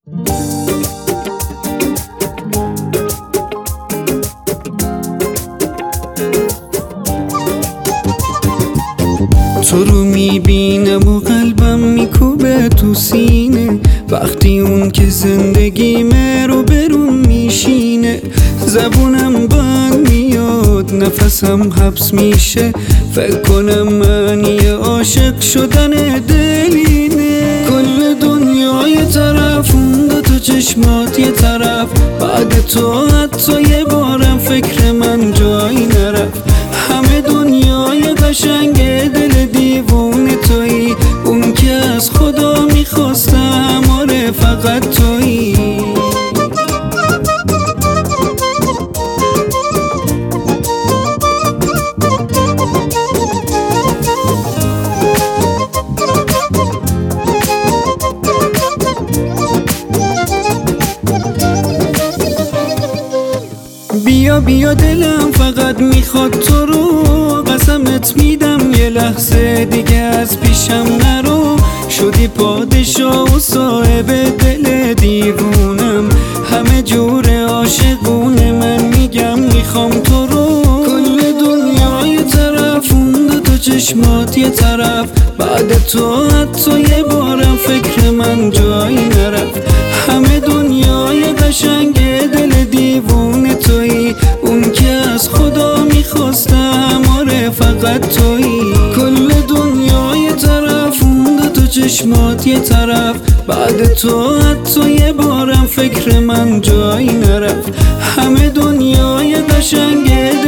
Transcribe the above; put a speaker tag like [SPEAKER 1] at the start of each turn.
[SPEAKER 1] تو رو میبینم و قلبم میکوبه تو سینه، وقتی اون که زندگیمه رو برون میشینه. زبونم بند میاد، نفسم حبس میشه، فکر کنم معنی عاشق شدن دلینه. کل دنیا یه طرف، اون دوتا چشمات یه طرف، بعد تو حتی یه بارم فکر من جایی نرفت. همه دنیای قشنگ دل دیوونه تویی، اون که از خدا میخواستم آره فقط تویی. بیا بیا دلم فقط میخواد تو رو، قسمت میدم یه لحظه دیگه از پیشم نرو. شدی پادشاه و صاحب دل دیوونم، همه جور عاشقونه، من میگم میخوام تو رو. کل دنیا یه طرف، اون دوتا چشمات یه طرف، بعد تو حتی یه بارم فکر من جایی نرفت. همه دنیای قشنگ دل دیوونه تویی، اون که از خدا میخواستم آره فقط تویی. کل دنیا یه طرف، اون دوتا چشمات یه طرف، بعد تو حتی یه بارم فکر من جایی نرفت. همه دنیای قشنگ